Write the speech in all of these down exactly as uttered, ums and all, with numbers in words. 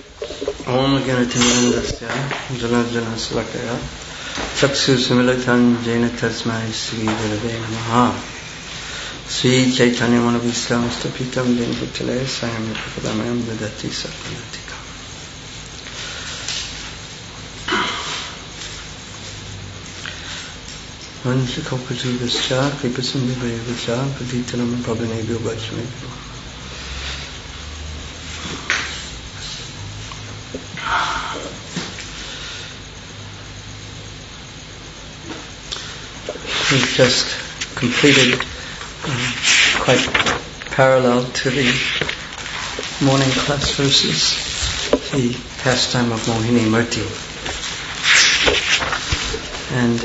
Om Ganatimirandasya Jalajana Slakaya Chaksu Similatan Jaina Tasmai Sri Gurave Namaha Sri Chaitanya Manavisam Stapitam Jaina Bhutale Sayam Yukadamayam Vedati Sapanatika. Vanshikopajivascha Kripasundivayavascha Paditanam Prabhanebhyo Vajramebhyo. We've just completed, uh, quite parallel to the morning class verses, the pastime of Mohini Murti. And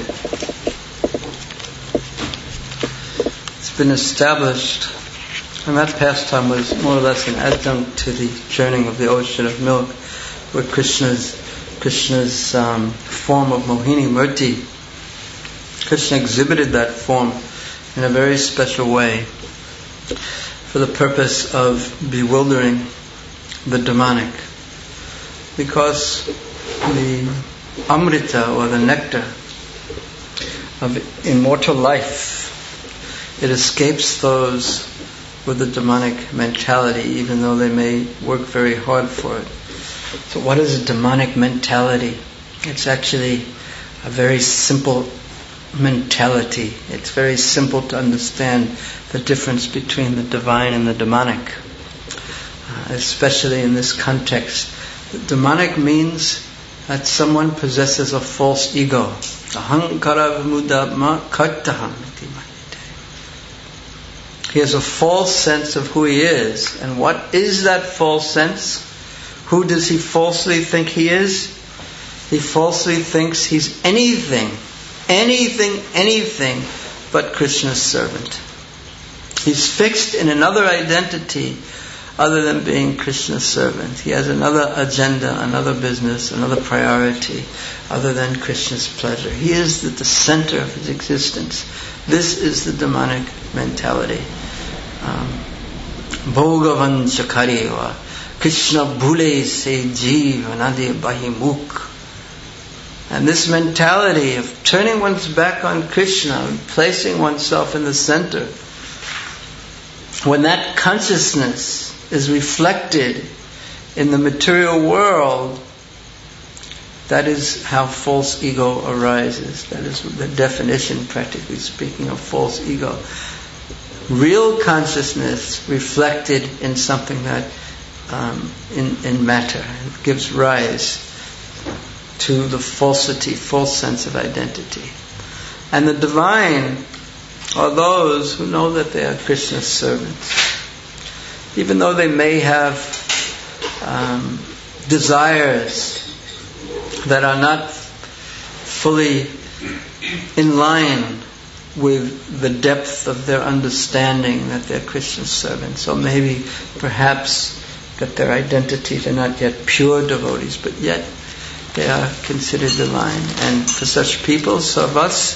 it's been established, and that pastime was more or less an adjunct to the churning of the ocean of milk, where Krishna's Krishna's um, form of Mohini Murti, Krishna exhibited that form in a very special way for the purpose of bewildering the demonic. Because the Amrita, or the nectar of immortal life, it escapes those with a demonic mentality, even though they may work very hard for it. So what is a demonic mentality? It's actually a very simple mentality. It's very simple to understand the difference between the divine and the demonic, uh, especially in this context. Demonic means that someone possesses a false ego. Ahankara vimudama kartaham iti manite. He has a false sense of who he is. And what is that false sense? Who does he falsely think he is? He falsely thinks he's anything Anything, anything but Krishna's servant. He's fixed in another identity other than being Krishna's servant. He has another agenda, another business, another priority other than Krishna's pleasure. He is at the center of his existence. This is the demonic mentality. Bhogavan Chakariwa Krishna Bhule Se Jeev Anadi Bahimukh. And this mentality of turning one's back on Krishna and placing oneself in the center, when that consciousness is reflected in the material world, that is how false ego arises. That is the definition, practically speaking, of false ego. Real consciousness reflected in something that, um, in, in matter, gives rise to the falsity, false sense of identity. And the divine are those who know that they are Krishna's servants. Even though they may have um, desires that are not fully in line with the depth of their understanding that they're Krishna's servants. So maybe, perhaps, that their identities are not yet pure devotees, but yet they are considered divine. And for such people, sarvas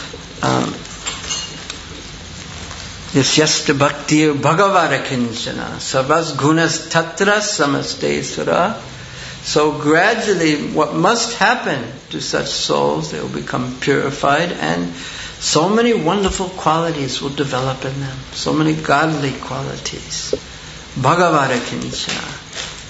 yasyasta bhaktir bhagavara kinchana sarvas gunas tatra samaste sura. So gradually what must happen to such souls, they will become purified, and so many wonderful qualities will develop in them, so many godly qualities. Bhagavara kinchana.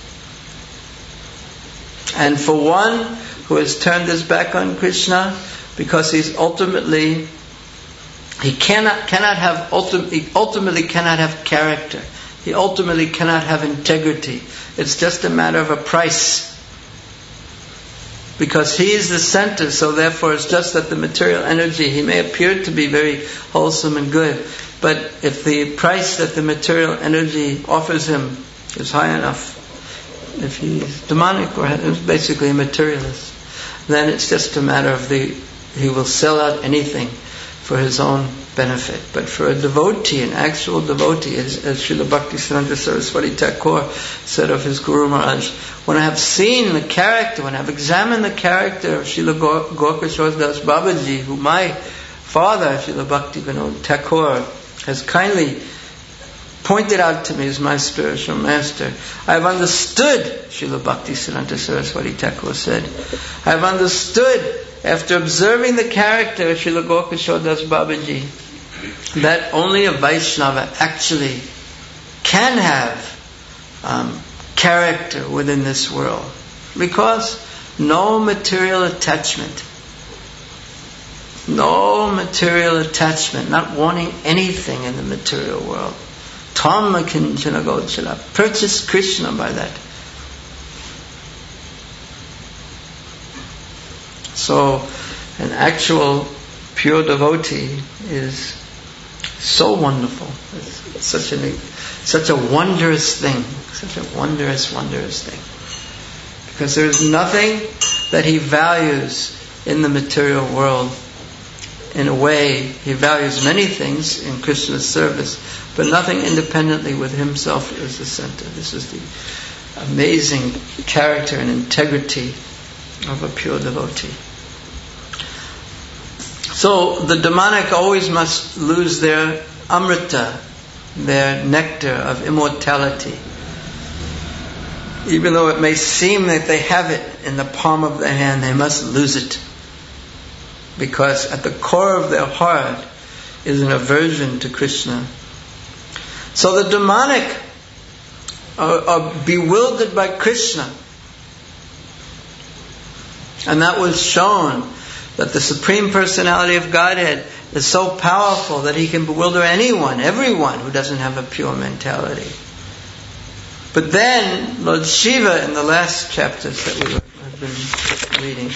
And for one who has turned his back on Krishna, because he's ultimately, he cannot cannot have ulti- he ultimately cannot have character. He ultimately cannot have integrity. It's just a matter of a price. Because he is the center, so therefore it's just that the material energy, he may appear to be very wholesome and good, but if the price that the material energy offers him is high enough, if he's demonic or basically a materialist, then it's just a matter of the, he will sell out anything for his own benefit. But for a devotee, an actual devotee, as, as Srila Bhaktisiddhanta Saraswati Thakur said of his Guru Maharaj, when I have seen the character, when I have examined the character of Srila Gaurkishore Das Babaji, who my father, Srila Bhakti Vinod Thakur, has kindly pointed out to me as my spiritual master. I have understood, Srila Bhaktisiddhanta Saraswati Thakur said, I have understood, after observing the character of Srila Gaurkishore Das Babaji, that only a Vaishnava actually can have um, character within this world. Because no material attachment, no material attachment, not wanting anything in the material world. Tamma kinchana gochala. Purchase Krishna by that. So, an actual pure devotee is so wonderful. It's such a such a wondrous thing. Such a wondrous, wondrous thing. Because there is nothing that he values in the material world. In a way, he values many things in Krishna's service, but nothing independently with himself as the center. This is the amazing character and integrity of a pure devotee. So the demonic always must lose their amrita, their nectar of immortality. Even though it may seem that they have it in the palm of their hand, they must lose it. Because at the core of their heart is an aversion to Krishna. So the demonic are, are bewildered by Krishna. And that was shown that the Supreme Personality of Godhead is so powerful that He can bewilder anyone, everyone who doesn't have a pure mentality. But then Lord Shiva, in the last chapters that we have been reading,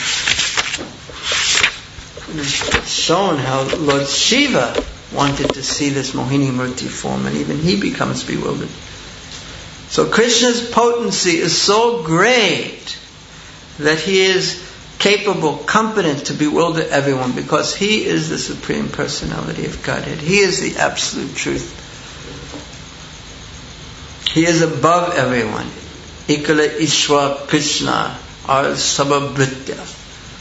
it's shown how Lord Shiva wanted to see this Mohini Murti form, and even he becomes bewildered. So Krishna's potency is so great that he is capable, competent to bewilder everyone, because he is the Supreme Personality of Godhead. He is the absolute truth. He is above everyone. Ikala Ishwar Krishna are Sababhritya.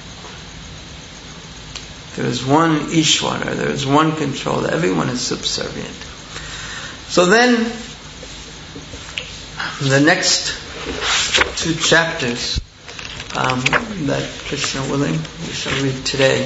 There is one Ishwara, there is one controller, everyone is subservient. So then, the next two chapters um, that Krishna willing, we shall read today,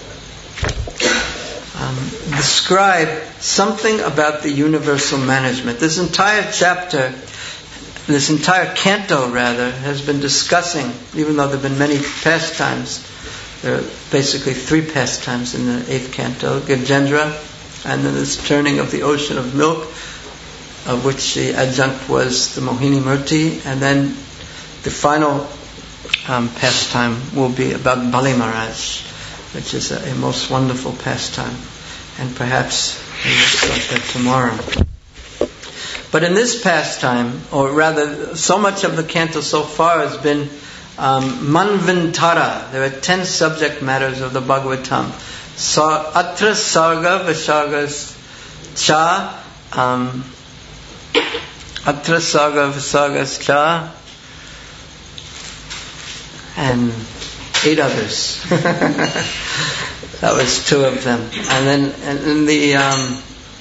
um, describe something about the universal management. This entire chapter, this entire canto rather, has been discussing, even though there have been many pastimes. There are basically three pastimes in the eighth canto: Gajendra, and then this turning of the ocean of milk, of which the adjunct was the Mohini Murti, and then the final um, pastime will be about Bali Maharaj, which is a, a most wonderful pastime, and perhaps we will start that tomorrow. But in this pastime, or rather, so much of the canto so far has been Um, Manvantara. There are ten subject matters of the Bhagavatam. So, Atra Sarga Visargas Cha, um, Atra Sarga Visargas Cha, and eight others. That was two of them. And then, and then the um,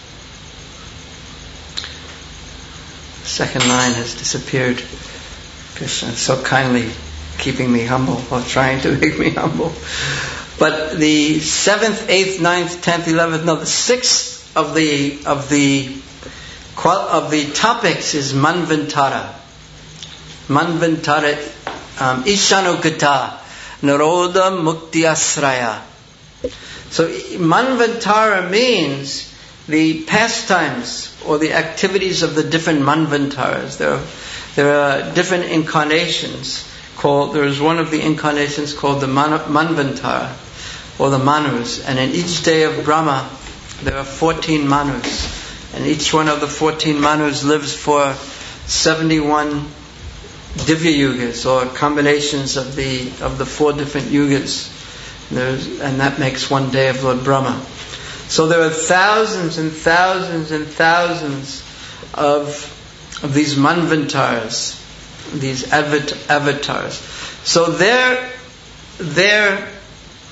second line has disappeared. Krishna so kindly keeping me humble, or trying to make me humble. But the seventh, eighth, ninth, tenth, eleventh, no, the sixth of the of the of the topics is Manvantara. Manvantara, um, Ishanukata, Naroda Mukti Asraya. So Manvantara means the pastimes or the activities of the different Manvantaras. There are, there are different incarnations. Called, there is one of the incarnations called the Man- Manvantara, or the Manus, and in each day of Brahma there are fourteen Manus, and each one of the fourteen Manus lives for seventy-one Divya Yugas, or combinations of the of the four different Yugas, There's, and that makes one day of Lord Brahma. So there are thousands and thousands and thousands of of these Manvantaras, these avat- avatars. So their their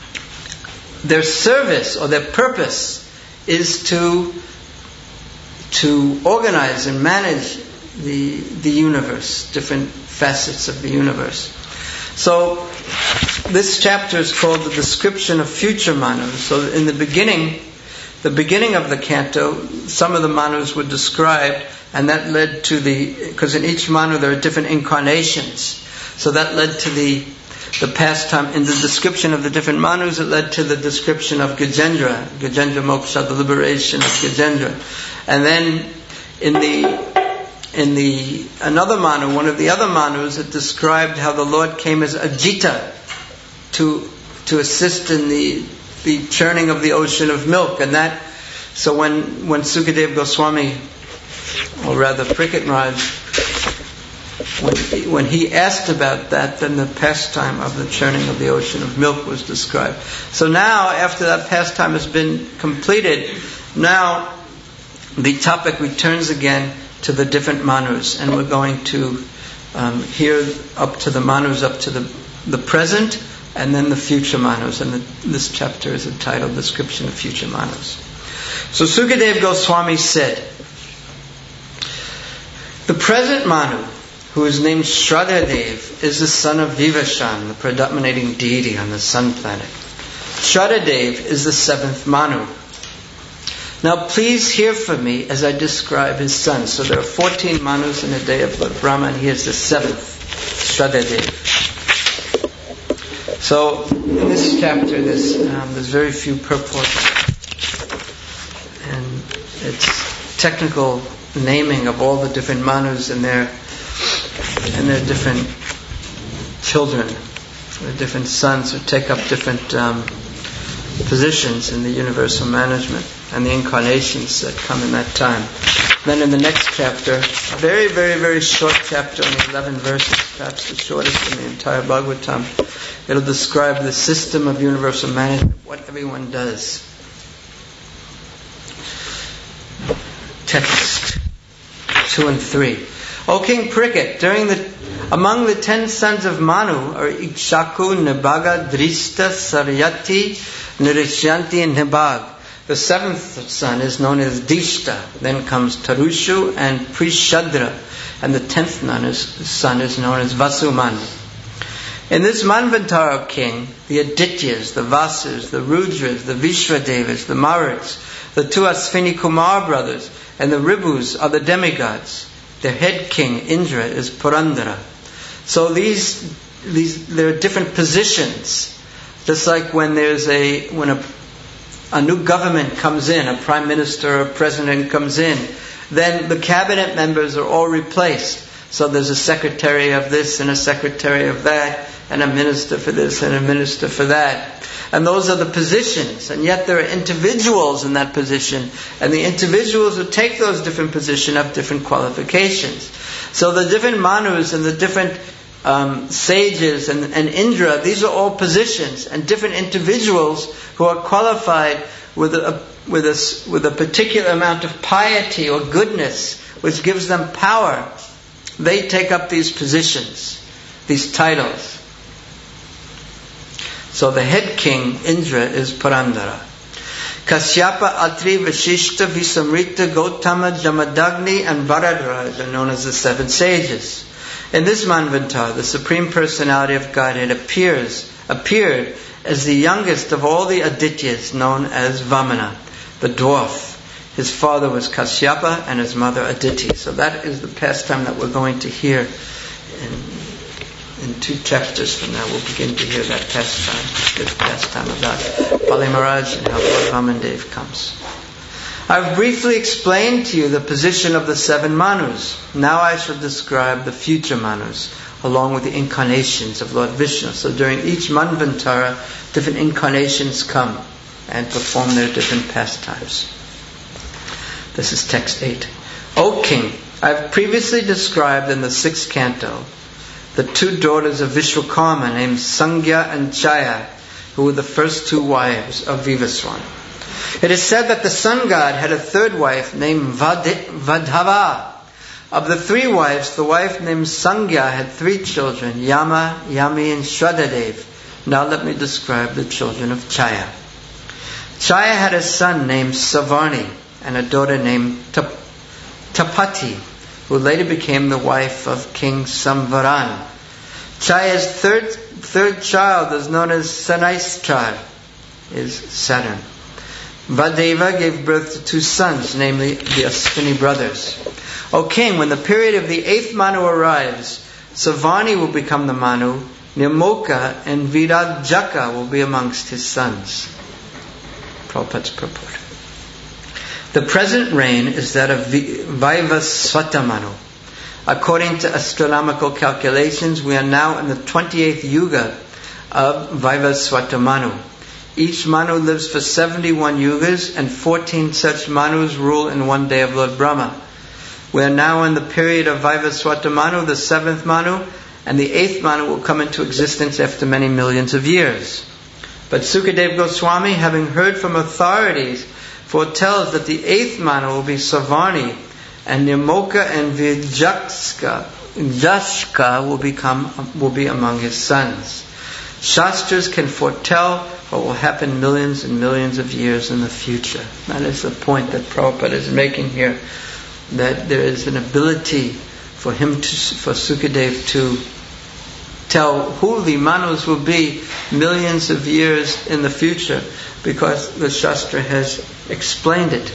their service or their purpose is to to organize and manage the the universe, different facets of the universe. So this chapter is called the description of future Manus. So in the beginning, the beginning of the canto, some of the Manus were described, and that led to the, because in each Manu there are different incarnations. So that led to the the pastime, in the description of the different Manus, it led to the description of Gajendra, Gajendra Moksha, the liberation of Gajendra. And then in the in the another Manu, one of the other Manus, it described how the Lord came as Ajita to to assist in the the churning of the ocean of milk. And that, so when when Sukadeva Goswami, or rather Pricket Maharaj, When he, when he asked about that, then the pastime of the churning of the ocean of milk was described. So now, after that pastime has been completed, now the topic returns again to the different Manus, and we're going to um, hear up to the Manus, up to the, the present, and then the future Manus. And the, this chapter is entitled Description of Future Manus. So Sukadeva Goswami said, the present Manu, who is named Shraddhadev, is the son of Vivashan, the predominating deity on the sun planet. Shraddhadev is the seventh Manu. Now please hear from me as I describe his sons. So there are fourteen Manus in the day of Lord Brahma, and he is the seventh, Shraddhadev. So in this chapter there's, um, there's very few purports, and it's technical naming of all the different Manus and their and their different children, their different sons who take up different um, positions in the universal management and the incarnations that come in that time. Then in the next chapter, a very, very, very short chapter, only eleven verses, perhaps the shortest in the entire Bhagavatam, it'll describe the system of universal management, what everyone does. Text two and three. O King Pricket, during the among the ten sons of Manu are Ikshaku, Nibaga, Drista, Saryati, Nirishyanti, and Nibag. The seventh son is known as Dishta. Then comes Tarushu and Prishadra, and the tenth son is known as Vasuman. In this Manvantara, O King, the Adityas, the Vasus, the Rudras, the Vishvadevas, the Maruts, the two Asvini Kumar brothers, and the Ribus are the demigods. Their head king, Indra, is Purandara. So these, these, there are different positions. Just like when there's a, when a, a new government comes in, a prime minister or a president comes in, then the cabinet members are all replaced. So there's a secretary of this and a secretary of that, and a minister for this and a minister for that. And those are the positions. And yet there are individuals in that position. And the individuals who take those different positions have different qualifications. So the different Manus and the different um, sages and, and Indra, these are all positions. And different individuals who are qualified with a, with a, with a particular amount of piety or goodness, which gives them power, they take up these positions, these titles. So the head king, Indra, is Purandara. Kasyapa, Atri, Vashishta, Visamrita, Gautama, Jamadagni, and Bharadraj are known as the seven sages. In this Manvantar, the Supreme Personality of Godhead appears, appeared as the youngest of all the Adityas, known as Vamana, the dwarf. His father was Kasyapa and his mother Aditi. So that is the pastime that we're going to hear in In two chapters from now. We'll begin to hear that pastime, this pastime about Bali Maharaj and how Lord Vamandev comes. I've briefly explained to you the position of the seven Manus. Now I shall describe the future Manus, along with the incarnations of Lord Vishnu. So during each Manvantara, different incarnations come and perform their different pastimes. This is text eight. O King, I've previously described in the sixth canto the two daughters of Vishwakarma named Sangya and Chaya, who were the first two wives of Vivaswan. It is said that the sun god had a third wife named Vadhava. Of the three wives, the wife named Sangya had three children, Yama, Yami, and Shraddhadev. Now let me describe the children of Chaya. Chaya had a son named Savarni and a daughter named Tapati, who later became the wife of King Samvaran. Chaya's third third child is known as Sanaishchar, is Saturn. Vadeva gave birth to two sons, namely the Ashwini brothers. O king, when the period of the eighth Manu arrives, Savarni will become the Manu, Nirmoka and Virajaka will be amongst his sons. Prabhupada's purport. The present reign is that of Vaivasvata Manu. According to astronomical calculations, we are now in the twenty-eighth Yuga of Vaivasvata Manu. Each Manu lives for seventy-one Yugas, and fourteen such Manus rule in one day of Lord Brahma. We are now in the period of Vaivasvata Manu, the seventh Manu, and the eighth Manu will come into existence after many millions of years. But Sukadeva Goswami, having heard from authorities, foretells that the eighth Manu will be Savarni, and Nirmoka and Virajaka will become will be among his sons. Shastras can foretell what will happen millions and millions of years in the future. That is the point that Prabhupada is making here, that there is an ability for him to, for Sukadeva to tell who the Manus will be millions of years in the future, because the Shastra has explained it.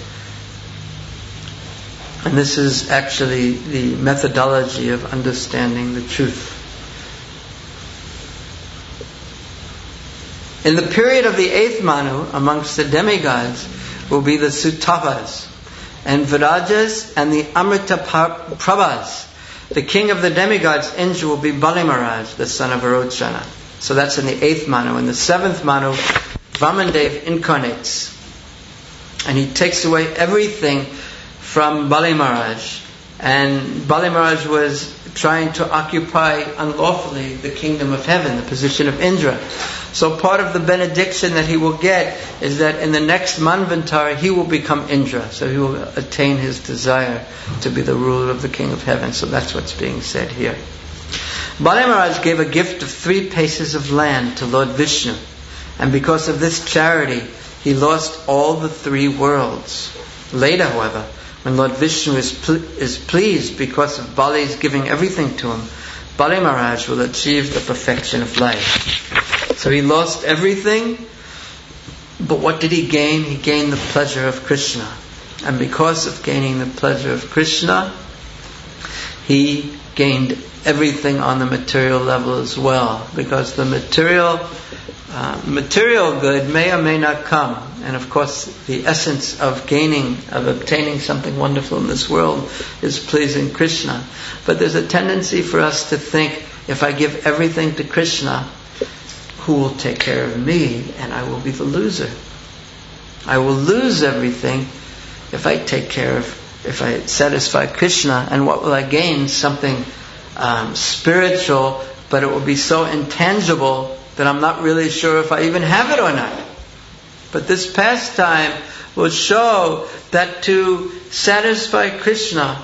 And this is actually the methodology of understanding the truth. In the period of the eighth Manu, amongst the demigods, will be the Sutavas, and Virajas and the Amrita Prabhas. The king of the demigods, Indra, will be Bali Maharaj, the son of Arochana. So that's in the eighth Manu. In the seventh Manu, Vamandev incarnates, and he takes away everything from Bali Maharaj. And Bali Maharaj was trying to occupy unlawfully the kingdom of heaven, the position of Indra. So part of the benediction that he will get is that in the next Manvantara he will become Indra. So he will attain his desire to be the ruler of the king of heaven. So that's what's being said here. Bali Maharaj gave a gift of three paces of land to Lord Vishnu. And because of this charity, he lost all the three worlds. Later, however, when Lord Vishnu is, ple- is pleased because of Bali's giving everything to him, Bali Maharaj will achieve the perfection of life. So he lost everything, but what did he gain? He gained the pleasure of Krishna. And because of gaining the pleasure of Krishna, he gained everything on the material level as well. Because the material uh, material good may or may not come. And of course, the essence of gaining, of obtaining something wonderful in this world is pleasing Krishna. But there's a tendency for us to think, if I give everything to Krishna, who will take care of me? And I will be the loser. I will lose everything if I take care of, if I satisfy Krishna. And what will I gain? Something um, spiritual, but it will be so intangible that I'm not really sure if I even have it or not. But this pastime will show that to satisfy Krishna,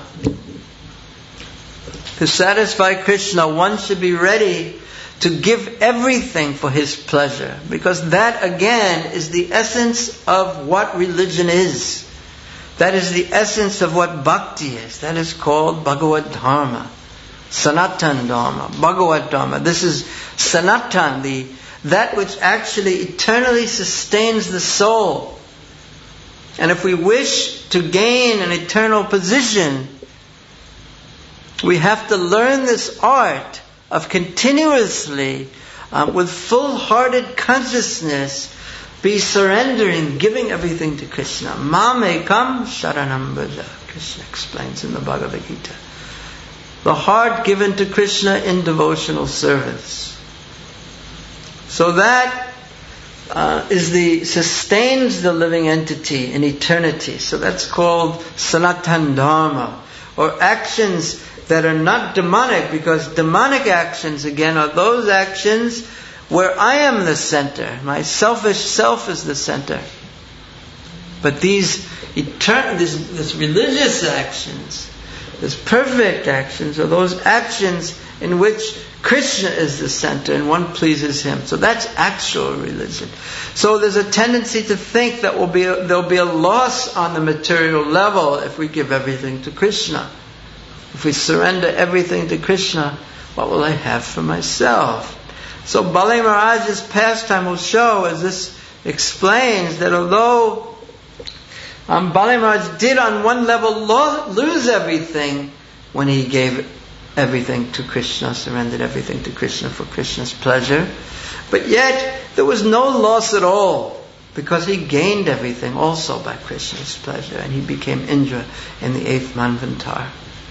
to satisfy Krishna, one should be ready to give everything for his pleasure. Because that again is the essence of what religion is. That is the essence of what bhakti is. That is called Bhagavad Dharma. Sanatan Dharma, Bhagavad Dharma. This is Sanatan, the that which actually eternally sustains the soul. And if we wish to gain an eternal position, we have to learn this art of continuously, um, with full-hearted consciousness, be surrendering, giving everything to Krishna. Mamekam sharanam braja, Krishna explains in the Bhagavad Gita. The heart given to Krishna in devotional service. So that uh, is the sustains the living entity in eternity. So that's called Sanatan Dharma, or actions that are not demonic, because demonic actions again are those actions where I am the center, my selfish self is the center. But these eternal, this, this religious actions, these perfect actions, are those actions in which Krishna is the center and one pleases him. So that's actual religion. So there's a tendency to think that will be a, there'll be a loss on the material level if we give everything to Krishna. If we surrender everything to Krishna, what will I have for myself? So Bali Maharaj's pastime will show, as this explains, that although um, Bali Maharaj did on one level lo- lose everything when he gave everything to Krishna, surrendered everything to Krishna for Krishna's pleasure, but yet there was no loss at all, because he gained everything also by Krishna's pleasure, and he became Indra in the eighth Manvantar.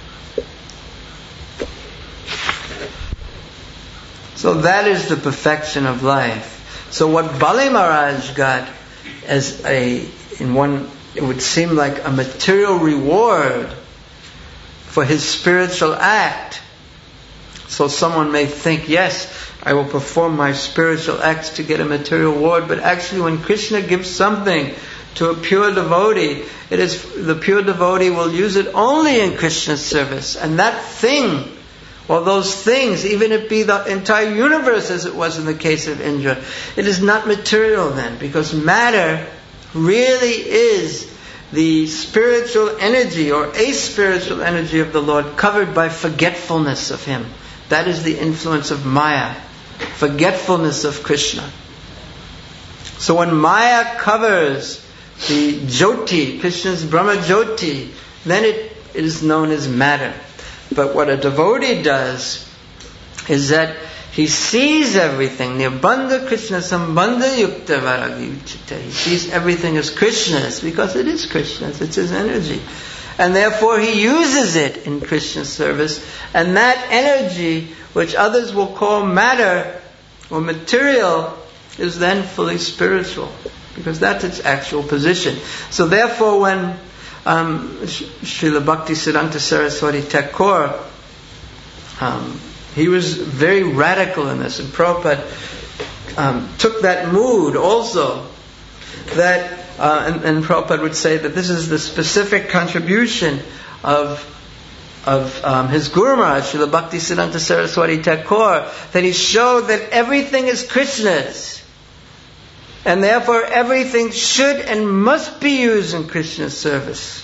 So that is the perfection of life. So what Bali Maharaj got as a, in one, it would seem like a material reward for his spiritual act. So someone may think, yes, I will perform my spiritual acts to get a material reward, but actually when Krishna gives something to a pure devotee, it is the pure devotee will use it only in Krishna's service. And that thing, or those things, even if it be the entire universe as it was in the case of Indra, it is not material then, because matter really is the spiritual energy or a spiritual energy of the Lord covered by forgetfulness of Him. That is the influence of Maya, forgetfulness of Krishna. So when Maya covers the Jyoti, Krishna's Brahma Jyoti, then it, it is known as matter. But what a devotee does is that he sees everything. Nirbandha Krishna Sambandha Yukta Varagi Uchita. He sees everything as Krishna's because it is Krishna's. It's His energy. And therefore he uses it in Krishna's service. And that energy, which others will call matter or material, is then fully spiritual. Because that's its actual position. So therefore when um, Srila Bhaktisiddhanta Saraswati Thakur, um, he was very radical in this, and Prabhupada um, took that mood also, that uh, and, and Prabhupada would say that this is the specific contribution of of um, his Guru Maharaj, Srila Bhaktisiddhanta Saraswati Thakur, that he showed that everything is Krishna's, and therefore everything should and must be used in Krishna's service.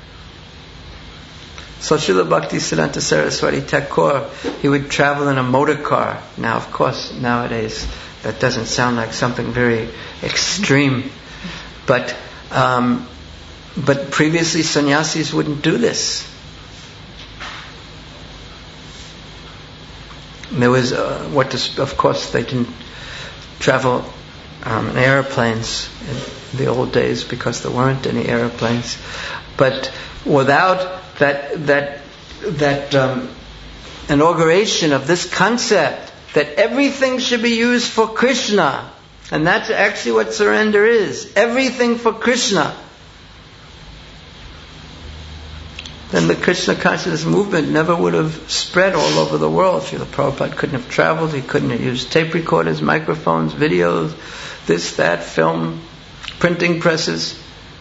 So Srila Bhaktisiddhanta Saraswati Thakur, he would travel in a motor car. Now, of course, nowadays that doesn't sound like something very extreme, but um, but previously sannyasis wouldn't do this. There was uh, what, to, of course, they didn't travel um, in airplanes in the old days because there weren't any airplanes, but without that that that um, inauguration of this concept that everything should be used for Krishna, and that's actually what surrender is, everything for Krishna, then the Krishna consciousness movement never would have spread all over the world. Srila Prabhupada couldn't have traveled, he couldn't have used tape recorders, microphones, videos, this, that, film, printing presses.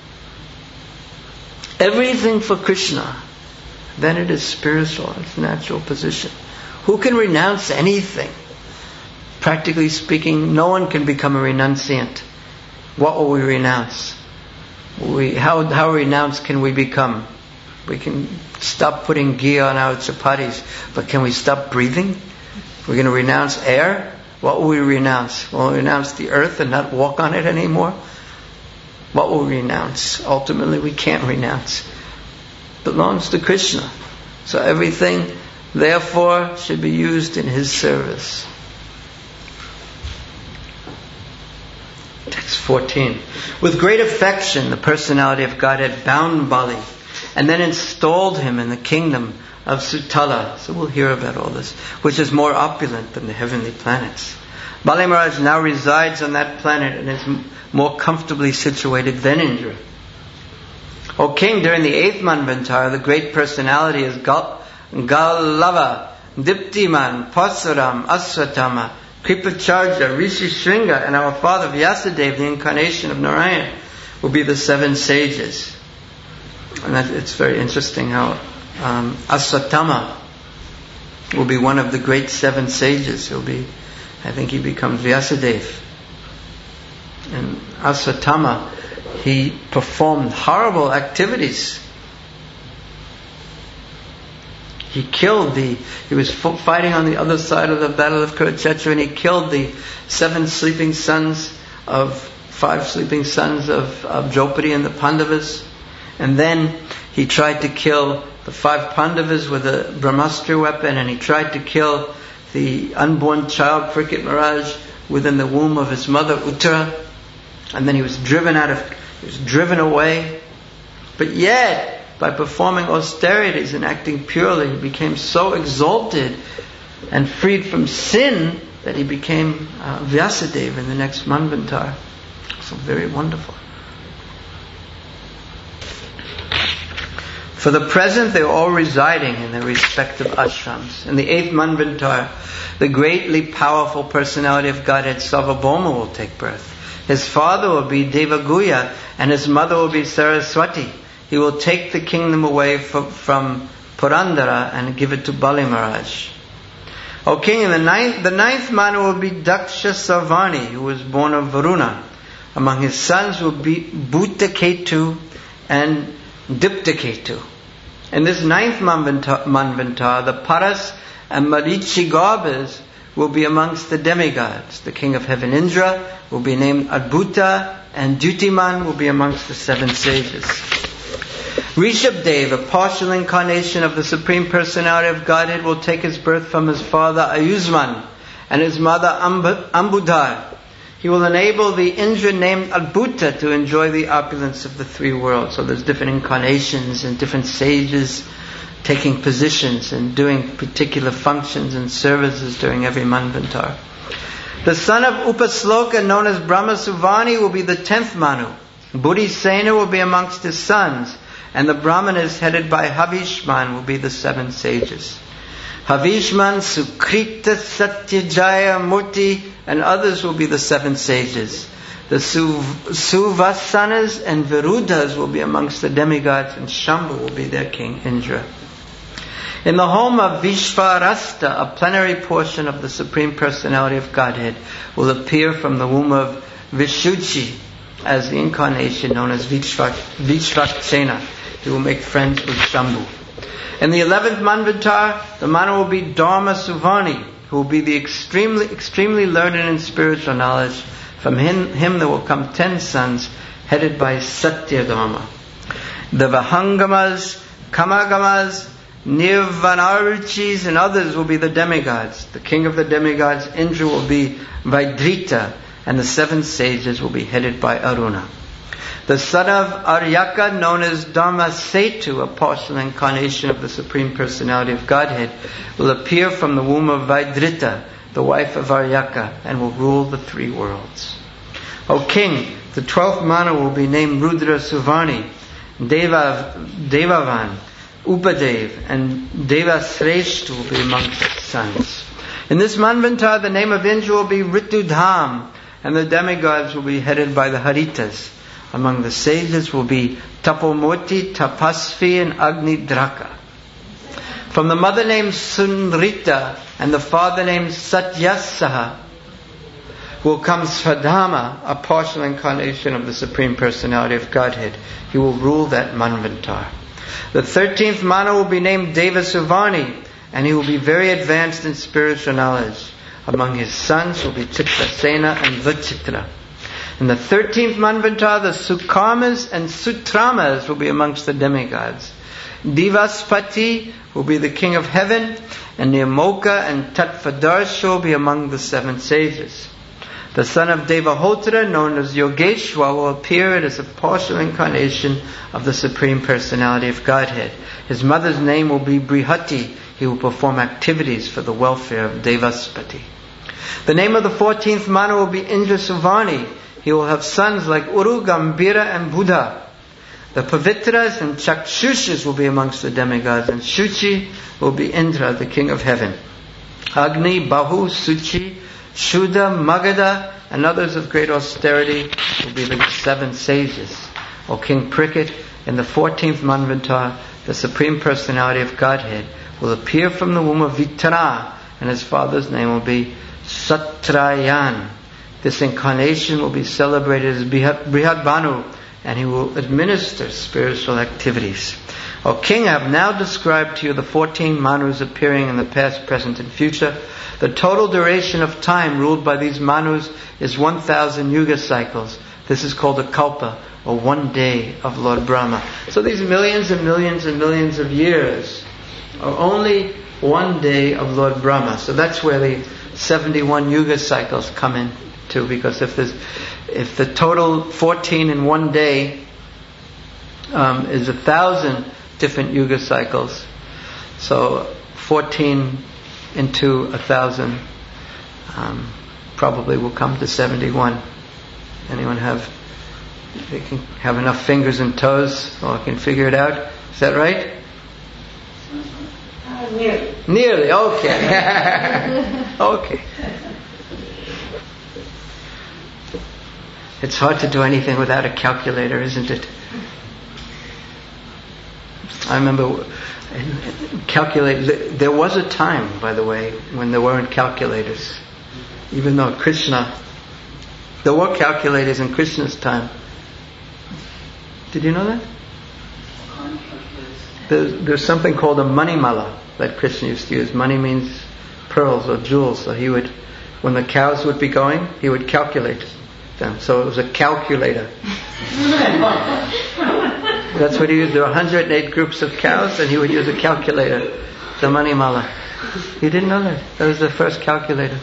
Everything for Krishna, then it is spiritual, it's natural position. Who can renounce anything? Practically speaking, no one can become a renunciant. What will we renounce? We, how, how renounced can we become? We can stop putting ghee on our chapatis, but can we stop breathing? We're going to renounce air? What will we renounce? Will we renounce the earth and not walk on it anymore? What will we renounce? Ultimately, we can't renounce. It belongs to Krishna. So everything, therefore, should be used in His service. Text fourteen. With great affection, the personality of Godhead bound Bali and then installed him in the kingdom of Sutala. So we'll hear about all this, which is more opulent than the heavenly planets. Bali Maharaj now resides on that planet and is more comfortably situated than Indra. O king, during the eighth Manvantar, the great personality is Gal- Galava, Diptiman, Pasaram, Aswatthama, Kripacharya, Rishi Shringa, and our father Vyasadeva, the incarnation of Narayana, will be the seven sages. And that, it's very interesting how um, Aswatthama will be one of the great seven sages. He'll be, I think he becomes Vyasadeva. And Aswatthama, he performed horrible activities. He killed the, he was fighting on the other side of the battle of Kurukshetra, and he killed the seven sleeping sons of, five sleeping sons of, of Draupadi and the Pandavas. And then he tried to kill the five Pandavas with a Brahmastra weapon, and he tried to kill the unborn child Parikshit Maharaj within the womb of his mother Uttara. And then he was driven out of, he was driven away. But yet, by performing austerities and acting purely, he became so exalted and freed from sin that he became uh, Vyasadeva in the next Manvantar. So very wonderful. For the present, they are all residing in their respective ashrams. In the eighth Manvantar, the greatly powerful personality of Godhead, Sarvabhauma, will take birth. His father will be Devaguya, and his mother will be Saraswati. He will take the kingdom away from, from Purandara and give it to Bali Maharaj. O king, in the ninth, the ninth Manu will be Daksha Sarvani, who was born of Varuna. Among his sons will be Bhutaketu and Diptaketu. In this ninth Manvantar, Manvantar, the Paras and Marichi Garbhas will be amongst the demigods. The king of heaven, Indra, will be named Adbhuta, and Dutiman will be amongst the seven sages. Rishabdev, a partial incarnation of the Supreme Personality of Godhead, will take his birth from his father Ayuzman and his mother Amb- Ambudhar. He will enable the Indra named Adbhuta to enjoy the opulence of the three worlds. So there's different incarnations and different sages taking positions and doing particular functions and services during every Manvantar. The son of Upasloka, known as Brahma Suvani, will be the tenth Manu. Buddhisena will be amongst his sons, and the Brahmanas headed by Havishman will be the seven sages. Havishman, Sukrita, Satyajaya, Murti, and others will be the seven sages. The Su- Suvasanas and Viruddhas will be amongst the demigods, and Shambhu will be their king, Indra. In the home of Vishvarasta, a plenary portion of the Supreme Personality of Godhead will appear from the womb of Vishuchi as the incarnation known as Vishvak, Vishvaksena. He will make friends with Shambhu. In the eleventh Manvantar, the Manu will be Dharma Suvani, who will be the extremely, extremely learned in spiritual knowledge. From him, him there will come ten sons, headed by Satyadharma. The Vahangamas, Kamagamas, Nirvanaruchis, and others will be the demigods. The king of the demigods, Indra, will be Vaidrita, and the seven sages will be headed by Aruna. The son of Aryaka, known as Dharma Setu, a partial incarnation of the Supreme Personality of Godhead, will appear from the womb of Vaidrita, the wife of Aryaka, and will rule the three worlds. O king, the twelfth Manu will be named Rudra Suvani, Deva, Devavan, Upadev, and Devasreshta will be amongst his sons. In this Manvantar, the name of Indra will be Ritudham, and the demigods will be headed by the Haritas. Among the sages will be Tapomurti, Tapasvi, and Agni Draka. From the mother named Sunrita and the father named Satyasaha will come Svadhama, a partial incarnation of the Supreme Personality of Godhead. He will rule that Manvantar. The thirteenth Manu will be named Devasuvani, and he will be very advanced in spiritual knowledge. Among his sons will be Chitrasena and Vachitra. In the thirteenth Manvantar, the Sukarmas and Sutramas will be amongst the demigods. Divaspati will be the king of heaven, and Nirmoka and Tattvadarsha will be among the seven sages. The son of Devahotra, known as Yogeshwar, will appear as a partial incarnation of the Supreme Personality of Godhead. His mother's name will be Brihati. He will perform activities for the welfare of Devaspati. The name of the fourteenth Manu will be Indrasuvani. He will have sons like Uru, Gambira, and Buddha. The Pavitras and Chakshushas will be amongst the demigods, and Shuchi will be Indra, the king of heaven. Agni, Bahu, Suchi, Shuddha, Magadha, and others of great austerity will be the seven sages. O King Parikshit, in the fourteenth Manvantar, the Supreme Personality of Godhead will appear from the womb of Vitara, and his father's name will be Satrayan. This incarnation will be celebrated as Brihadbanu, and he will administer spiritual activities. O King, I have now described to you the fourteen Manus appearing in the past, present, and future. The total duration of time ruled by these Manus is one thousand Yuga cycles. This is called a Kalpa, or one day of Lord Brahma. So these millions and millions and millions of years are only one day of Lord Brahma. So that's where the seventy-one Yuga cycles come in too, because if there's, if the total fourteen in one day um, is a thousand different Yuga cycles, so fourteen into a thousand um, probably will come to seventy-one. Anyone have, they can have enough fingers and toes, or can figure it out? Is that right? Uh, nearly. Nearly, okay. Okay. It's hard to do anything without a calculator, isn't it? I remember calculate. There was a time, by the way, when there weren't calculators. Even though Krishna, there were calculators in Krishna's time. Did you know that? There's, there's something called a money mala that Krishna used to use. Money means pearls or jewels. So he would, when the cows would be going, he would calculate them. So it was a calculator. That's what he used. There were one hundred eight groups of cows, and he would use a calculator, the money mala. You didn't know that? That was the first calculator.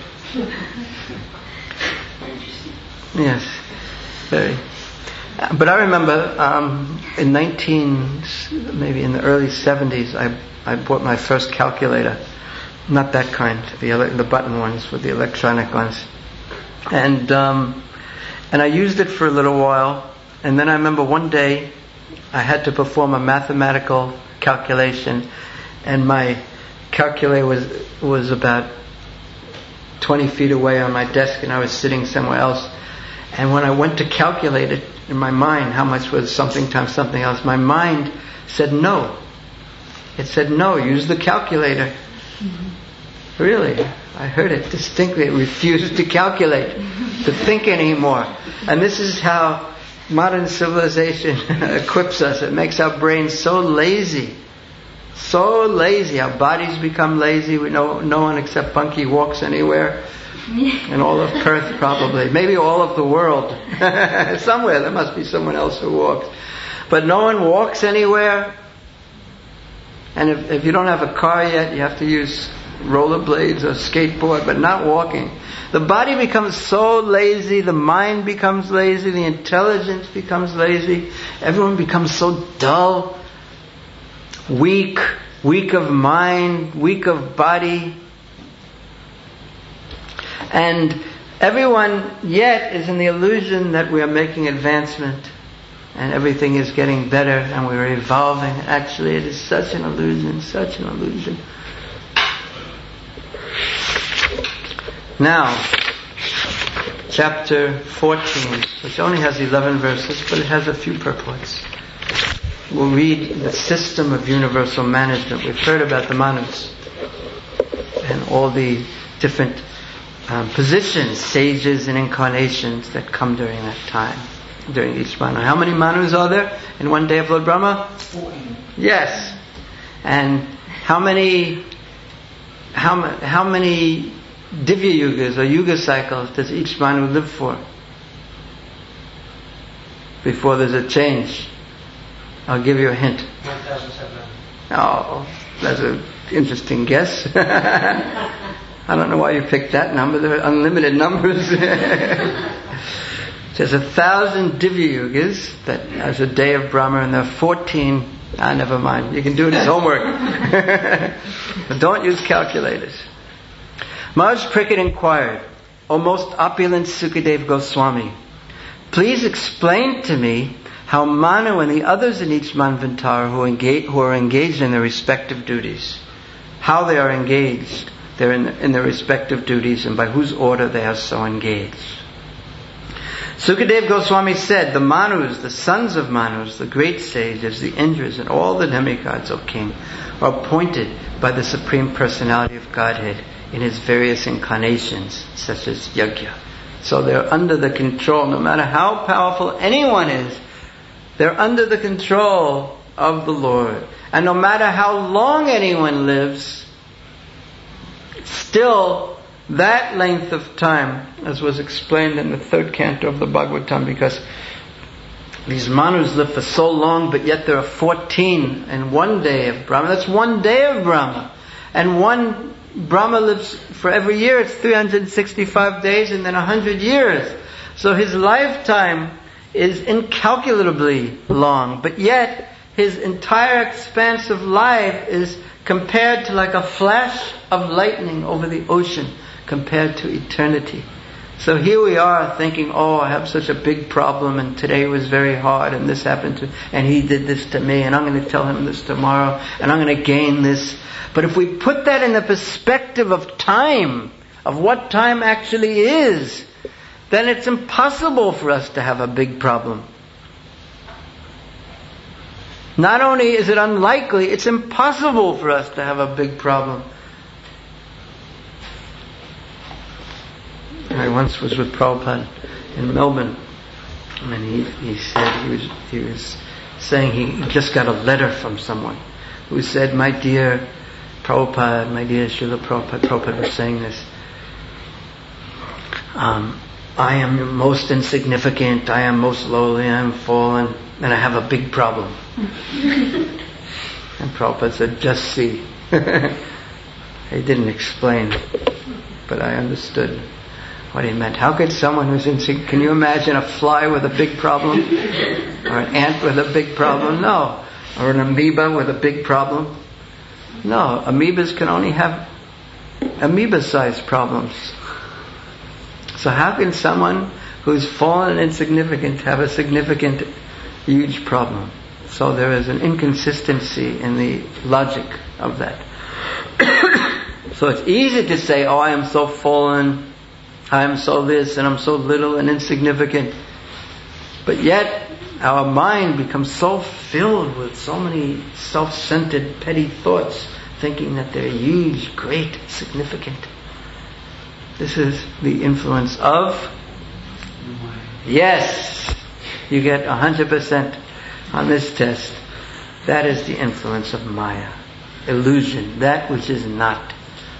Yes, very. But I remember um, in nineteen, maybe in the early seventies, I I bought my first calculator. Not that kind, the ele- the button ones, with the electronic ones, and um, and I used it for a little while, and then I remember one day I had to perform a mathematical calculation, and my calculator was was about twenty feet away on my desk, and I was sitting somewhere else. And when I went to calculate it in my mind, how much was something times something else, my mind said no. It said no, use the calculator. Mm-hmm. Really, I heard it distinctly. It refused to calculate, to think anymore. And this is how modern civilization equips us. It makes our brains so lazy. So lazy. Our bodies become lazy. We know no one except Bunky walks anywhere. In all of Perth, probably. Maybe all of the world. Somewhere there must be someone else who walks. But no one walks anywhere. And if, if you don't have a car yet, you have to use rollerblades or skateboard, but not walking. The body becomes so lazy, the mind becomes lazy, the intelligence becomes lazy. Everyone becomes so dull, weak, weak of mind, weak of body. And everyone yet is in the illusion that we are making advancement and everything is getting better and we're evolving. Actually, it is such an illusion, such an illusion. Now, chapter fourteen, which only has eleven verses, but it has a few purports. We'll read the system of universal management. We've heard about the Manus and all the different Um, positions, stages and incarnations that come during that time, during each Manu. How many Manus are there in one day of Lord Brahma? fourteen. Yes. And how many how, how many Divya Yugas or Yuga cycles does each Manu live for before there's a change? I'll give you a hint. one thousand seven hundred. Oh, that's an interesting guess. I don't know why you picked that number. There are unlimited numbers. There's a thousand Divya Yugas that as a day of Brahma, and there are fourteen. Ah, never mind. You can do it as homework. But don't use calculators. Maharaj Parikshit inquired, O most opulent Sukadev Goswami, please explain to me how Manu and the others in each Manvantara who, engage, who are engaged in their respective duties, how they are engaged. They're in, in their respective duties and by whose order they are so engaged. Sukadeva Goswami said, the Manus, the sons of Manus, the great sages, the Indras, and all the demigods, O king, are appointed by the Supreme Personality of Godhead in his various incarnations, such as Yajna. So they're under the control, no matter how powerful anyone is, they're under the control of the Lord. And no matter how long anyone lives, still that length of time, as was explained in the third canto of the Bhagavatam, because these Manus live for so long, but yet there are fourteen in one day of Brahma. That's one day of Brahma. And one Brahma lives for every year. It's three hundred sixty-five days and then one hundred years. So his lifetime is incalculably long. But yet, his entire expanse of life is compared to like a flash of lightning over the ocean, compared to eternity. So here we are thinking, oh, I have such a big problem, and today was very hard, and this happened to, and he did this to me, and I'm going to tell him this tomorrow, and I'm going to gain this. But if we put that in the perspective of time, of what time actually is, then it's impossible for us to have a big problem. Not only is it unlikely, it's impossible for us to have a big problem. I once was with Prabhupada in Melbourne, and he, he said he was he was saying he just got a letter from someone who said, "My dear Prabhupada, my dear Srila Prabhupada," Prabhupada was saying this, um, "I am most insignificant, I am most lowly, I am fallen, and I have a big problem." And Prabhupada said, "Just see." He didn't explain, but I understood what he meant. How could someone who's insignificant, can you imagine a fly with a big problem? Or an ant with a big problem? No. Or an amoeba with a big problem? No. Amoebas can only have amoeba-sized problems. So how can someone who's fallen and insignificant have a significant, huge problem? So there is an inconsistency in the logic of that. So it's easy to say, oh, I am so fallen, I am so this, and I'm so little and insignificant. But yet, our mind becomes so filled with so many self-centered, petty thoughts, thinking that they're huge, great, significant. This is the influence of... Yes! You get one hundred percent on this test. That is the influence of Maya. Illusion. That which is not.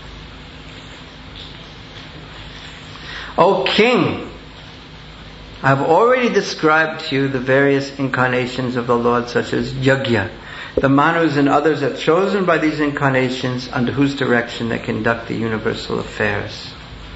O King, I have already described to you the various incarnations of the Lord, such as Yajna. The Manus and others are chosen by these incarnations under whose direction they conduct the universal affairs.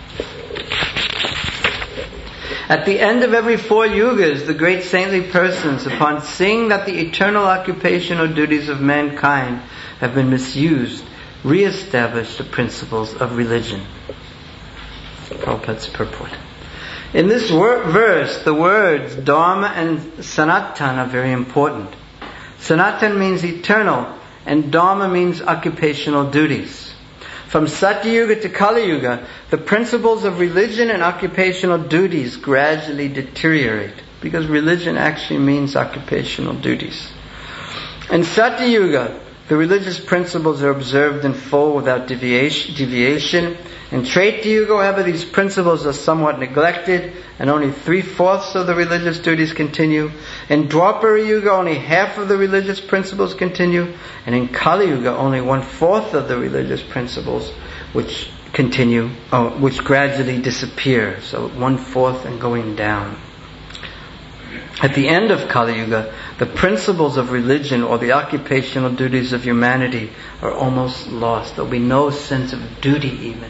At the end of every four yugas, the great saintly persons, upon seeing that the eternal occupational duties of mankind have been misused, re-establish the principles of religion. Prabhupada's purport. In this wor- verse, the words Dharma and Sanatan are very important. Sanatan means eternal, and Dharma means occupational duties. From Satyuga to Kali Yuga, the principles of religion and occupational duties gradually deteriorate, because religion actually means occupational duties. In Satyuga, the religious principles are observed in full without deviation. deviation. In Treta Yuga, however, these principles are somewhat neglected, and only three-fourths of the religious duties continue. In Dwapara Yuga, only half of the religious principles continue, and in Kali Yuga, only one-fourth of the religious principles which continue, oh, which gradually disappear. So one-fourth and going down. At the end of Kali Yuga, the principles of religion or the occupational duties of humanity are almost lost. There will be no sense of duty even.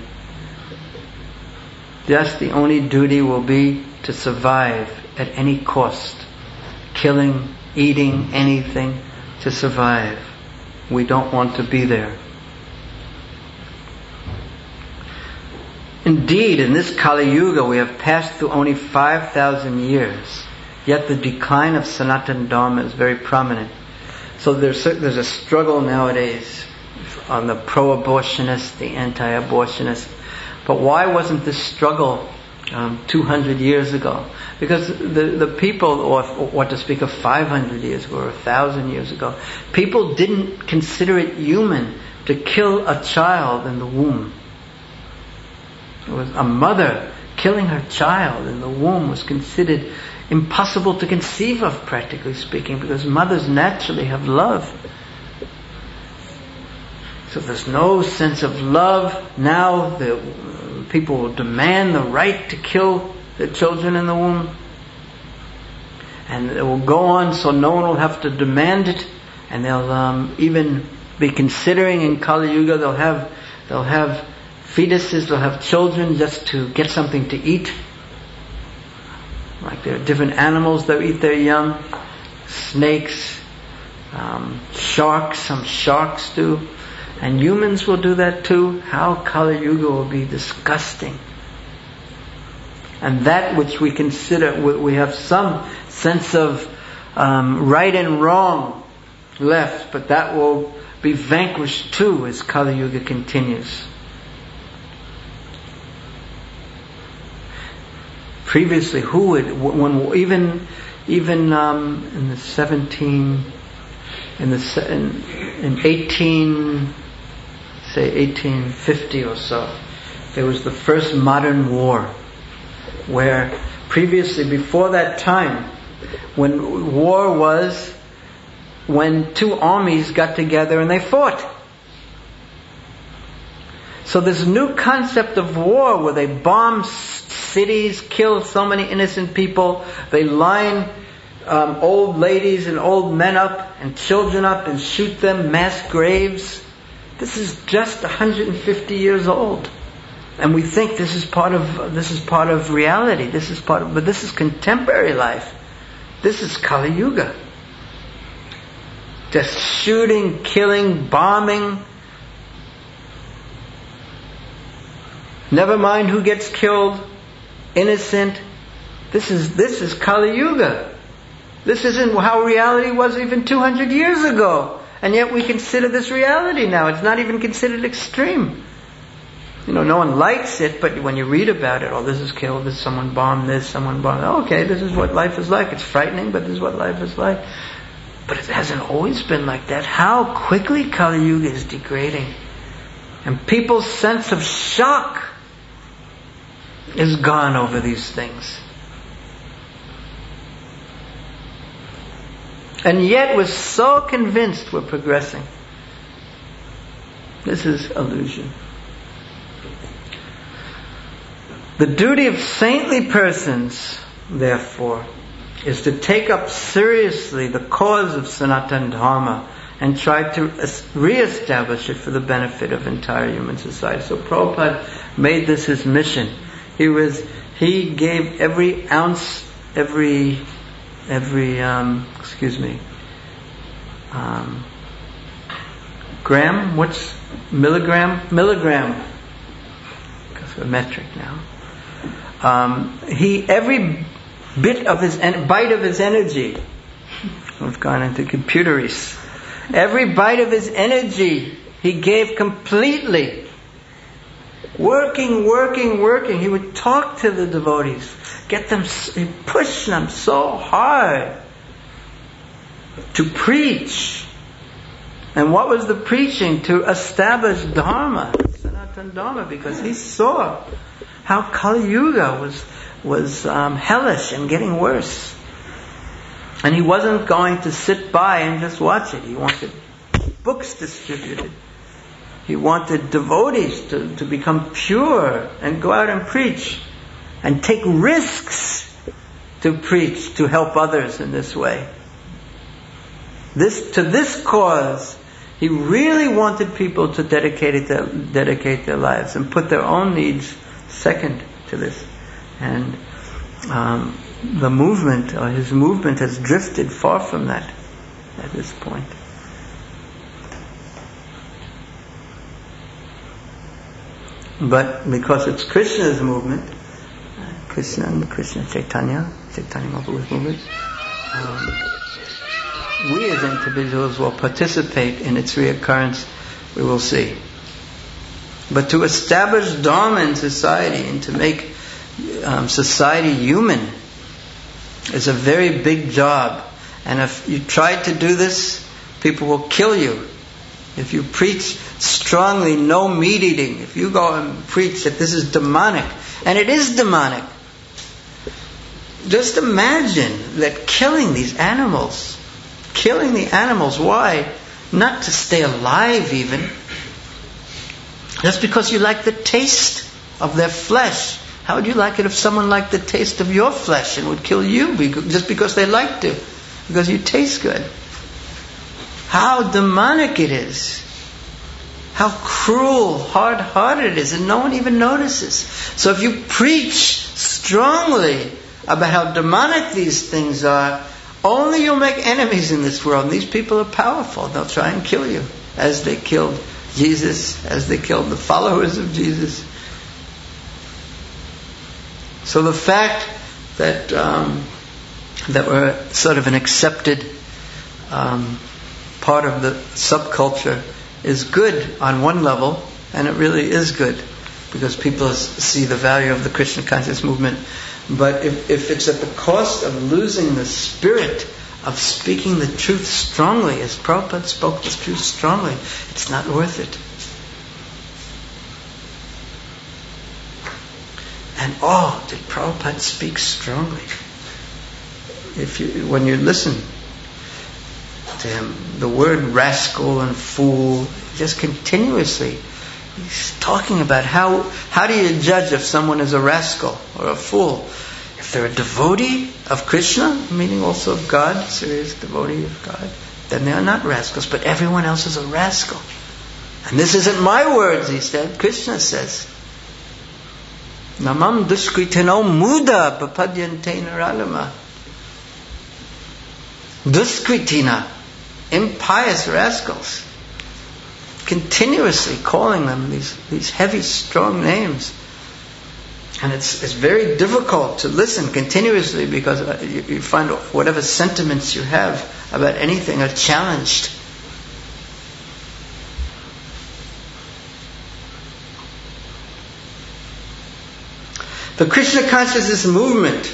Just the only duty will be to survive at any cost. Killing, eating, anything to survive. We don't want to be there. Indeed, in this Kali Yuga we have passed through only five thousand years. Yet the decline of Sanatana Dharma is very prominent. So there's there's a struggle nowadays on the pro-abortionists, the anti-abortionists. But why wasn't this struggle um, two hundred years ago. Because the, the people, or, or to speak of five hundred years ago, or one thousand years ago, people didn't consider it human to kill a child in the womb. It was a mother killing her child in the womb was considered impossible to conceive of, practically speaking, because mothers naturally have love. So there's no sense of love. Now the people will demand the right to kill the children in the womb. And it will go on so no one will have to demand it. And they'll um, even be considering in Kali Yuga, they'll have, they'll have fetuses, they'll have children just to get something to eat. Like there are different animals that eat their young. Snakes, um, sharks, some sharks do. And humans will do that too. How Kali Yuga will be disgusting. And that which we consider, we have some sense of um, right and wrong left, but that will be vanquished too as Kali Yuga continues. Previously, who would, when even even um, in the seventeen, in the in, in eighteen, say eighteen fifty or so, there was the first modern war, where previously, before that time, when war was when two armies got together and they fought. So this new concept of war, where they bomb cities, kill so many innocent people, they line um, old ladies and old men up and children up and shoot them, mass graves. This is just one hundred fifty years old, and we think this is part of this is part of reality. This is part of, but this is contemporary life. This is Kali Yuga. Just shooting, killing, bombing. Never mind who gets killed. Innocent. This is this is Kali Yuga. This isn't how reality was even two hundred years ago. And yet we consider this reality now. It's not even considered extreme. You know, no one likes it, but when you read about it, oh, this is killed, this someone bombed this, someone bombed that. Okay, this is what life is like. It's frightening, but this is what life is like. But it hasn't always been like that. How quickly Kali Yuga is degrading. And people's sense of shock is gone over these things. And yet we're so convinced we're progressing. This is illusion. The duty of saintly persons, therefore, is to take up seriously the cause of Sanatana Dharma and try to re-establish it for the benefit of entire human society. So Prabhupada made this his mission. He was, he gave every ounce, every, every, um, excuse me, um, gram, what's milligram? Milligram. Because we're metric now. Um, he, every bit of his, bite of his energy, we've gone into computeries, every bite of his energy he gave completely. Working, working, working. He would talk to the devotees, get them, push them so hard to preach. And what was the preaching? To establish Dharma, Sanatana Dharma, because he saw how Kali Yuga was was um, hellish and getting worse. And he wasn't going to sit by and just watch it. He wanted books distributed. He wanted devotees to, to become pure and go out and preach and take risks to preach, to help others in this way. This, to this cause, he really wanted people to dedicate their, dedicate their lives and put their own needs second to this. And um, the movement, or his movement, has drifted far from that at this point. But because it's Krishna's movement, Krishna and Krishna Chaitanya, Chaitanya Mahaprabhu's movement, um, we as individuals will participate in its reoccurrence, we will see. But to establish Dharma in society and to make um, society human is a very big job. And if you try to do this, people will kill you. If you preach strongly, no meat eating, if you go and preach that this is demonic, and it is demonic, just imagine that killing these animals, killing the animals, why? Not to stay alive even. Just because you like the taste of their flesh. How would you like it if someone liked the taste of your flesh and would kill you just because they like to? Because you taste good. How demonic it is. How cruel, hard-hearted it is, and no one even notices. So if you preach strongly about how demonic these things are, only you'll make enemies in this world. And these people are powerful. They'll try and kill you, as they killed Jesus, as they killed the followers of Jesus. So the fact that um, that we're sort of an accepted um, part of the subculture is good on one level, and it really is good because people see the value of the Krishna conscious movement. But if, if it's at the cost of losing the spirit of speaking the truth strongly, as Prabhupada spoke the truth strongly, it's not worth it. And oh, did Prabhupada speak strongly? If you, when you listen to him, the word rascal and fool, just continuously, he's talking about how how do you judge if someone is a rascal or a fool? If they're a devotee of Krishna, meaning also of God, serious devotee of God, then they are not rascals, but everyone else is a rascal. And this isn't my words, he said. Krishna says, Namam duskritino muda papadyante naralama. Duskritina, impious rascals. Continuously calling them these, these heavy, strong names. And it's it's very difficult to listen continuously because you, you find whatever sentiments you have about anything are challenged. The Krishna consciousness movement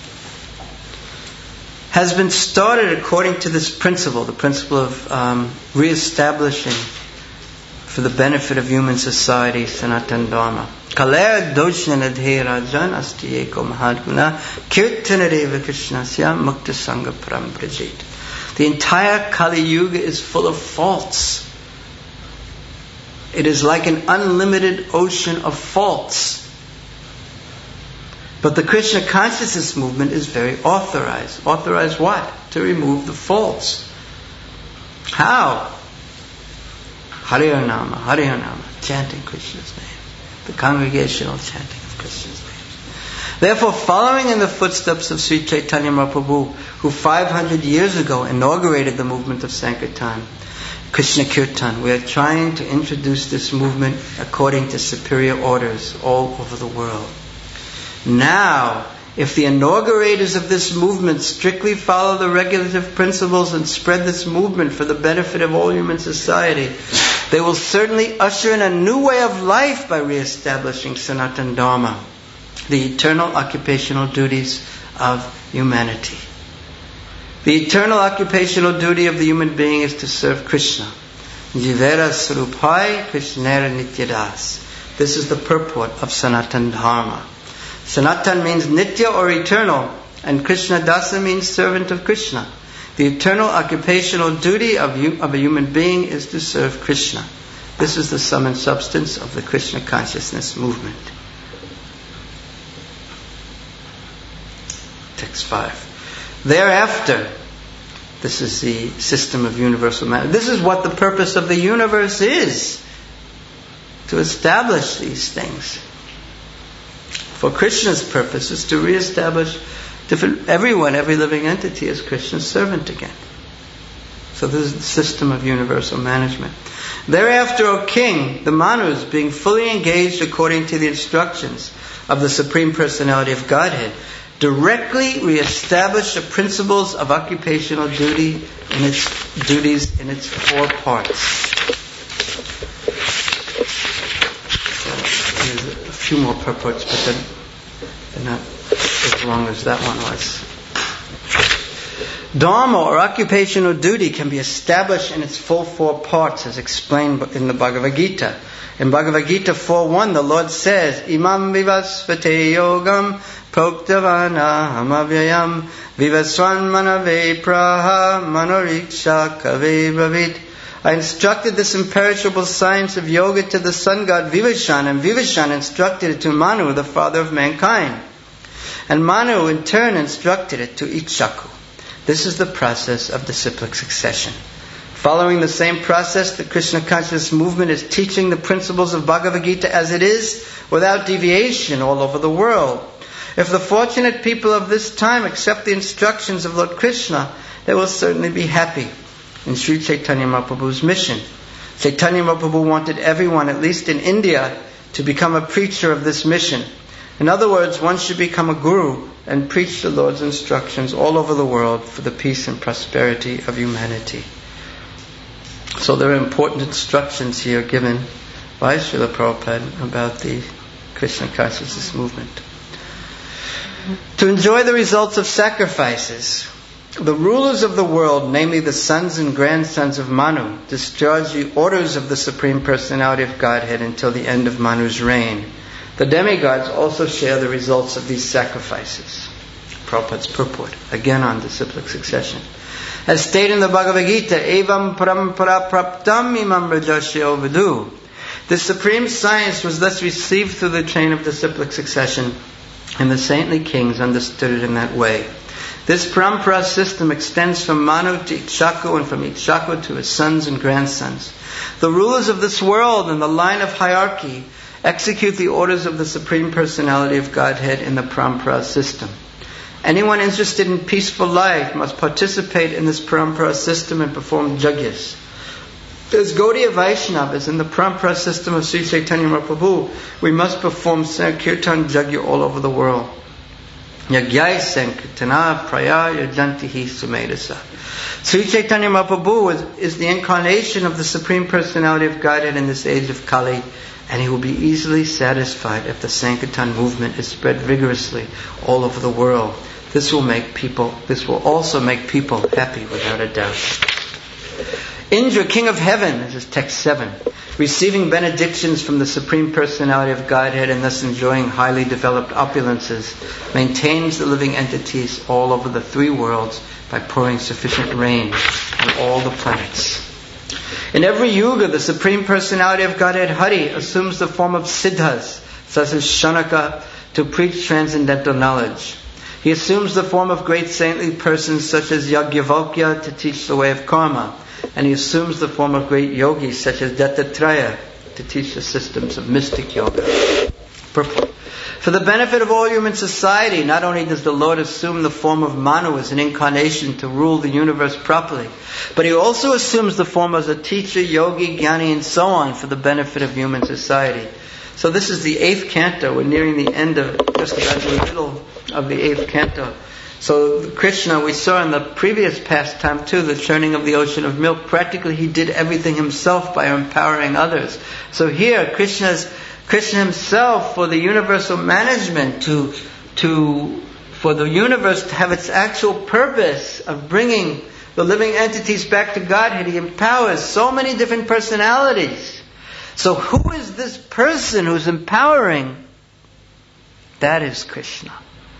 has been started according to this principle, the principle of um, re-establishing for the benefit of human society, Sanatana Dharma. Kalaya doshana rajan asti eko mahadguna kirtanareva krishnasya mukta sangha param brajit. The entire Kali Yuga is full of faults. It is like an unlimited ocean of faults. But the Krishna consciousness movement is very authorized. Authorized what? To remove the faults. How? Hare-Nama, Hare-Nama, chanting Krishna's name. The congregational chanting of Krishna's name. Therefore, following in the footsteps of Sri Chaitanya Mahaprabhu, who five hundred years ago inaugurated the movement of Sankirtan, Krishna Kirtan, we are trying to introduce this movement according to superior orders all over the world. Now, if the inaugurators of this movement strictly follow the regulative principles and spread this movement for the benefit of all human society, they will certainly usher in a new way of life by re-establishing Sanatana Dharma, the eternal occupational duties of humanity. The eternal occupational duty of the human being is to serve Krishna. Jivera Swarupai Krishnera Nityadas. This is the purport of Sanatana Dharma. Sanatan means Nitya or eternal, and Krishna Dasa means servant of Krishna. The eternal occupational duty of, you, of a human being is to serve Krishna. This is the sum and substance of the Krishna consciousness movement. Text five. Thereafter, this is the system of universal management. This is what the purpose of the universe is, to establish these things. For Krishna's purpose is to re-establish different, everyone, every living entity as Krishna's servant again. So this is the system of universal management. Thereafter, O King, the Manus, being fully engaged according to the instructions of the Supreme Personality of Godhead, directly re-establish the principles of occupational duty in its duties in its four parts. A few more purports, but then They're not as long as that one was. Dharma, or occupation or duty, can be established in its full four parts, as explained in the Bhagavad Gita. In Bhagavad Gita four one, the Lord says, Imam vivasvate yogam proktavana hamavyayam vivaswan manave praha manoriksha kave bravit. I instructed this imperishable science of yoga to the sun god Vivasvan, and Vivasvan instructed it to Manu, the father of mankind. And Manu in turn instructed it to Ikshaku. This is the process of disciplic succession. Following the same process, the Krishna consciousness movement is teaching the principles of Bhagavad Gita as it is, without deviation, all over the world. If the fortunate people of this time accept the instructions of Lord Krishna, they will certainly be happy. In Sri Chaitanya Mahaprabhu's mission, Chaitanya Mahaprabhu wanted everyone, at least in India, to become a preacher of this mission. In other words, one should become a guru and preach the Lord's instructions all over the world for the peace and prosperity of humanity. So there are important instructions here given by Srila Prabhupada about the Krishna consciousness movement. To enjoy the results of sacrifices, the rulers of the world, namely the sons and grandsons of Manu, discharge the orders of the Supreme Personality of Godhead until the end of Manu's reign. The demigods also share the results of these sacrifices. Prabhupada's purport, again on disciplic succession. As stated in the Bhagavad Gita, Evam parampara praptam imam rajasya vidu. The supreme science was thus received through the chain of disciplic succession, and the saintly kings understood it in that way. This parampara system extends from Manu to Ikshaku, and from Ikshaku to his sons and grandsons. The rulers of this world in the line of hierarchy execute the orders of the Supreme Personality of Godhead in the parampara system. Anyone interested in peaceful life must participate in this parampara system and perform jagyas. As Gaudiya Vaishnavas in the parampara system of Sri Chaitanya Mahaprabhu, we must perform Sankirtan Jagya all over the world. Yagyai Sankirtana Praya Yajantihi Sumedasa. Sri Chaitanya Mahaprabhu is, is the incarnation of the Supreme Personality of Godhead in this age of Kali, and he will be easily satisfied if the Sankirtan movement is spread vigorously all over the world. This will make people, this will also make people happy without a doubt. Indra, king of heaven, this is text seven, receiving benedictions from the Supreme Personality of Godhead and thus enjoying highly developed opulences, maintains the living entities all over the three worlds by pouring sufficient rain on all the planets. In every yuga, the Supreme Personality of Godhead, Hari, assumes the form of siddhas, such as Shanaka, to preach transcendental knowledge. He assumes the form of great saintly persons such as Yajnavalkya to teach the way of karma. And he assumes the form of great yogis such as Dattatreya to teach the systems of mystic yoga. Purport. For the benefit of all human society, not only does the Lord assume the form of Manu as an incarnation to rule the universe properly, but he also assumes the form as a teacher, yogi, jnani, and so on for the benefit of human society. So this is the eighth canto. We're nearing the end of, just about the middle of the eighth canto. So Krishna, we saw in the previous pastime too, the churning of the ocean of milk, practically he did everything himself by empowering others. So here, Krishna's Krishna himself, for the universal management, to to for the universe to have its actual purpose of bringing the living entities back to Godhead, he empowers so many different personalities. So who is this person who's empowering? That is Krishna.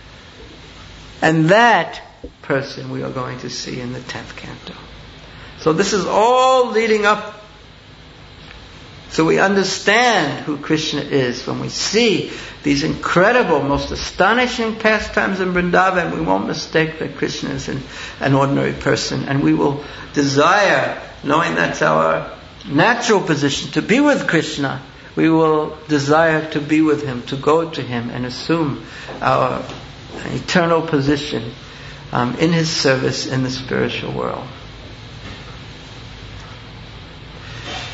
And that person we are going to see in the tenth canto. So this is all leading up so we understand who Krishna is. When we see these incredible, most astonishing pastimes in Vrindavan, we won't mistake that Krishna is an, an ordinary person. And we will desire, knowing that's our natural position, to be with Krishna, we will desire to be with him, to go to him and assume our eternal position um, in his service in the spiritual world.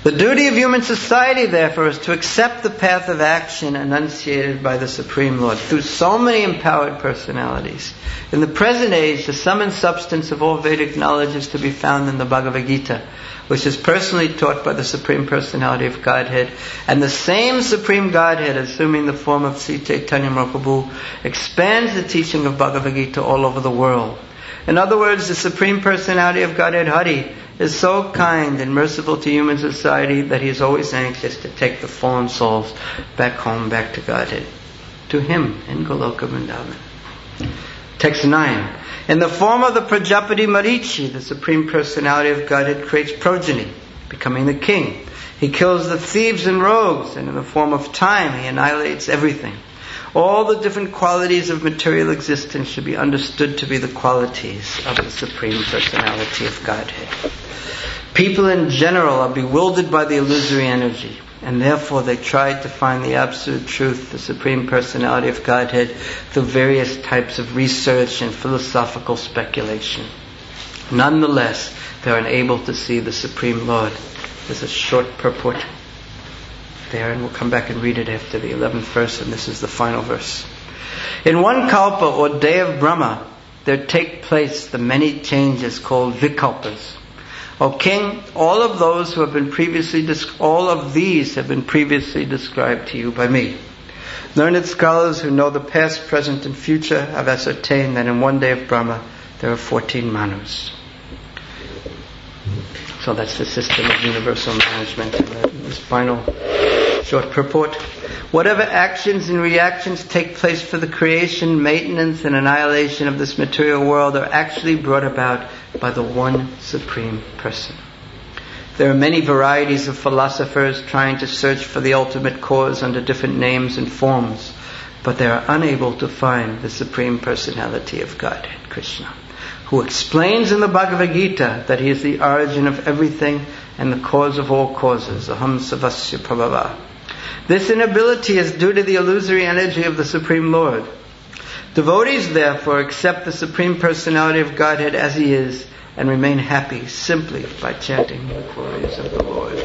The duty of human society, therefore, is to accept the path of action enunciated by the Supreme Lord through so many empowered personalities. In the present age, the sum and substance of all Vedic knowledge is to be found in the Bhagavad Gita, which is personally taught by the Supreme Personality of Godhead, and the same Supreme Godhead, assuming the form of Sri Chaitanya Mahaprabhu, expands the teaching of Bhagavad Gita all over the world. In other words, the Supreme Personality of Godhead, Hari, is so kind and merciful to human society that he is always anxious to take the fallen souls back home, back to Godhead, to him in Goloka Vrindavan. Text nine. In the form of the Prajapati Marichi, the Supreme Personality of Godhead creates progeny, becoming the king. He kills the thieves and rogues, and in the form of time he annihilates everything. All the different qualities of material existence should be understood to be the qualities of the Supreme Personality of Godhead. People in general are bewildered by the illusory energy, and therefore they try to find the absolute truth, the Supreme Personality of Godhead, through various types of research and philosophical speculation. Nonetheless, they are unable to see the Supreme Lord. There's a short purport there, and we'll come back and read it after the eleventh verse, and this is the final verse. In one kalpa, or day of Brahma, there take place the many changes called vikalpas. O King, all of those who have been previously, all of these have been previously described to you by me. Learned scholars who know the past, present, and future have ascertained that in one day of Brahma there are fourteen manus. So that's the system of universal management. And this final short purport. Whatever actions and reactions take place for the creation, maintenance, and annihilation of this material world are actually brought about by the one Supreme Person. There are many varieties of philosophers trying to search for the ultimate cause under different names and forms, but they are unable to find the Supreme Personality of Godhead, Krishna, who explains in the Bhagavad Gita that he is the origin of everything and the cause of all causes, aham savasya prabhava. This inability is due to the illusory energy of the Supreme Lord. Devotees, therefore, accept the Supreme Personality of Godhead as he is and remain happy simply by chanting the glories of the Lord.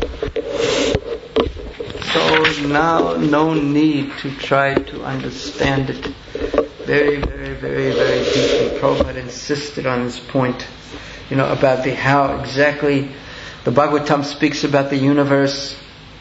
So now no need to try to understand it very, very, very, very deeply. Prabhupada insisted on this point, you know, about the how exactly the Bhagavatam speaks about the universe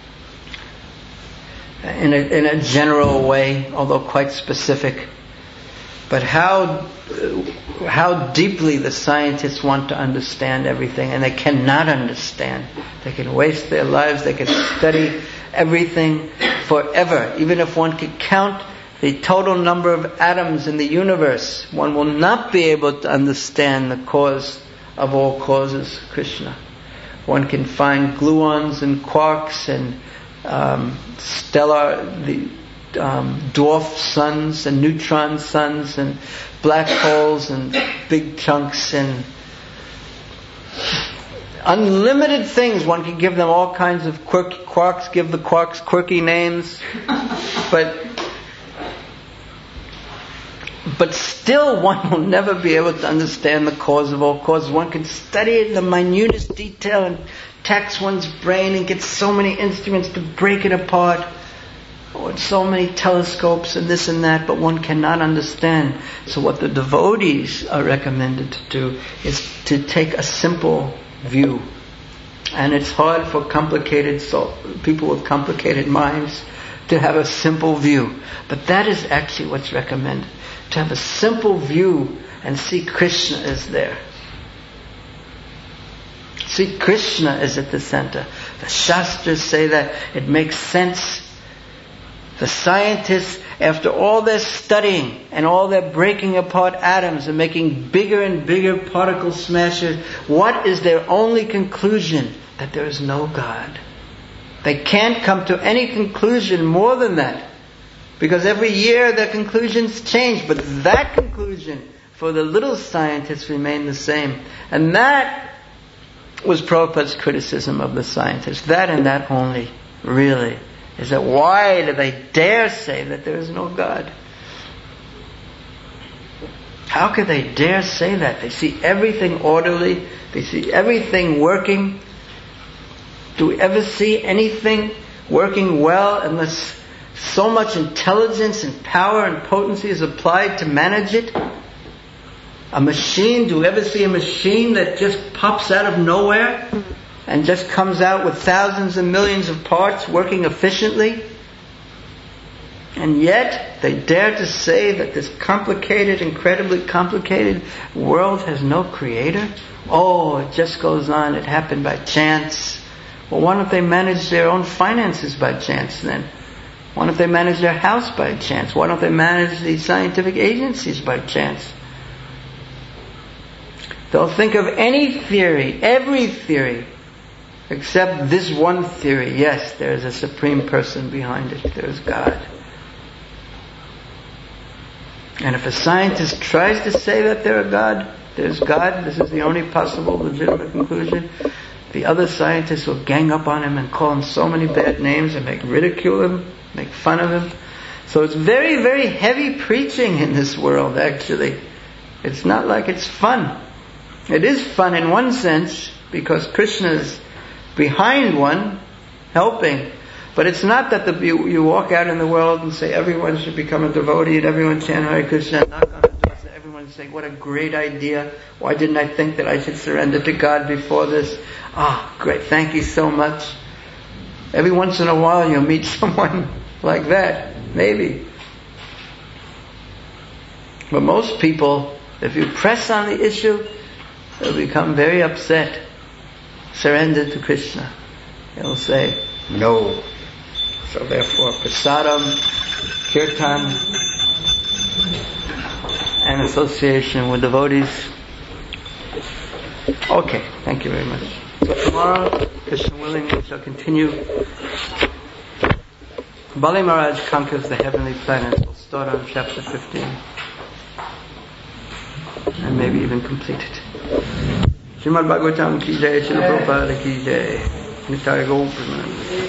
in a, in a general way, although quite specific. But how how deeply the scientists want to understand everything, and they cannot understand. They can waste their lives, they can study everything forever. Even if one could count the total number of atoms in the universe, one will not be able to understand the cause of all causes, Krishna. One can find gluons and quarks and um, stellar, the um, dwarf suns and neutron suns and black holes and big chunks and unlimited things. One can give them all kinds of quirky quarks, give the quarks quirky names, but but still one will never be able to understand the cause of all causes. One can study it in the minutest detail and tax one's brain and get so many instruments to break it apart, or so many telescopes and this and that, but one cannot understand. So what the devotees are recommended to do is to take a simple view. And it's hard for complicated so people with complicated minds to have a simple view. But that is actually what's recommended. To have a simple view and see Krishna is there. See, Krishna is at the center. The Shastras say that it makes sense. The scientists, after all their studying and all their breaking apart atoms and making bigger and bigger particle smashers, what is their only conclusion? That there is no God. They can't come to any conclusion more than that. Because every year their conclusions change. But that conclusion for the little scientists remained the same. And that was Prabhupada's criticism of the scientists. That and that only, really, is that why do they dare say that there is no God? How could they dare say that? They see everything orderly. They see everything working. Do we ever see anything working well unless so much intelligence and power and potency is applied to manage it? A machine, do we ever see a machine that just pops out of nowhere and just comes out with thousands and millions of parts working efficiently? And yet, they dare to say that this complicated, incredibly complicated world has no creator? Oh, it just goes on, it happened by chance. Well, why don't they manage their own finances by chance then? Why don't they manage their house by chance? Why don't they manage the scientific agencies by chance? They'll think of any theory, every theory, except this one theory. Yes, there is a supreme person behind it. There is God. And if a scientist tries to say that there are God, there's God, this is the only possible legitimate conclusion, the other scientists will gang up on him and call him so many bad names and make ridicule him, make fun of him. So it's very, very heavy preaching in this world, actually. It's not like it's fun. It is fun in one sense, because Krishna is behind one, helping. But it's not that the, you, you walk out in the world and say everyone should become a devotee and everyone chant Hare Krishna, knock on the doors and everyone say, what a great idea. Why didn't I think that I should surrender to God before this? Ah, oh, great, thank you so much. Every once in a while you'll meet someone like that, maybe. But most people, if you press on the issue, they'll become very upset. Surrender to Krishna. They'll say, no. So therefore, prasadam, kirtan, and association with devotees. Okay, thank you very much. So tomorrow, Krishna willing, we shall continue. Bali Maharaj conquers the heavenly planets. We'll start on chapter fifteen. And maybe even complete it. Srimad Bhagavatam ki jai, Srila Prabhupada ki jai. Nitai Gaur Premanandi.